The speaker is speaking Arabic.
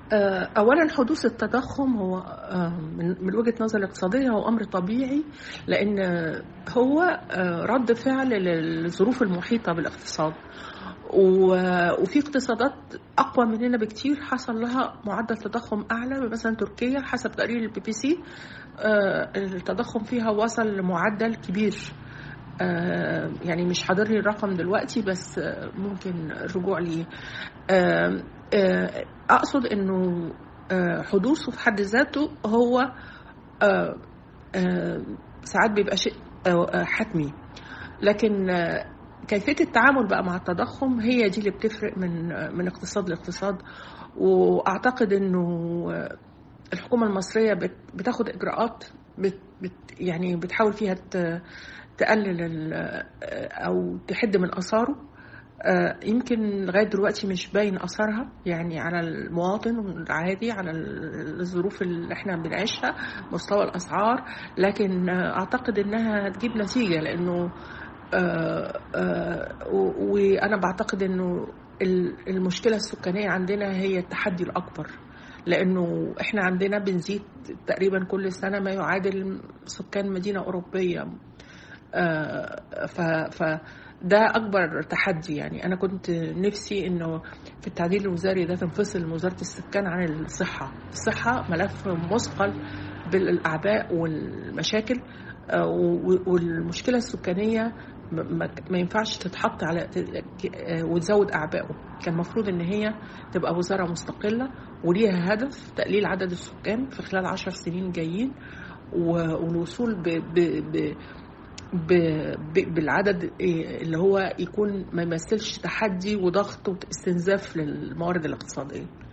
أولا حدوث التضخم هو من وجهة نظر الاقتصادية هو أمر طبيعي، لأن هو رد فعل للظروف المحيطة بالاقتصاد. وفي اقتصادات أقوى مننا بكتير حصل لها معدل تضخم أعلى، مثلا تركيا حسب تقرير البي بي سي التضخم فيها وصل لمعدل كبير. يعني مش حاضرني الرقم دلوقتي، بس ممكن الرجوع ليه. أقصد أنه حدوثه في حد ذاته هو ساعات بيبقى شيء حتمي، لكن كيفية التعامل بقى مع التضخم هي دي اللي بتفرق من اقتصاد لاقتصاد. وأعتقد أنه الحكومة المصرية بتاخد إجراءات يعني بتحاول فيها تقلل أو تحد من أثاره. يمكن لغاية دلوقتي مش باين أثرها يعني على المواطن العادي، على الظروف اللي احنا بنعيشها، مستوى الأسعار، لكن أعتقد أنها هتجيب نتيجة، لأنه وأنا بعتقد أنه المشكلة السكانية عندنا هي التحدي الأكبر، لأنه احنا عندنا بنزيد تقريبا كل سنة ما يعادل سكان مدينة أوروبية. فده أكبر تحدي. يعني أنا كنت نفسي إنه في التعديل الوزاري ده تنفصل وزارة السكان عن الصحة ملف مثقل بالأعباء والمشاكل، والمشكلة السكانية ما ينفعش تتحط على وتزود أعبائه. كان مفروض إن هي تبقى وزارة مستقلة وليها هدف تقليل عدد السكان في خلال 10 سنين جايين، والوصول بالعدد اللي هو يكون ما يمثلش تحدي وضغط واستنزاف للموارد الاقتصادية.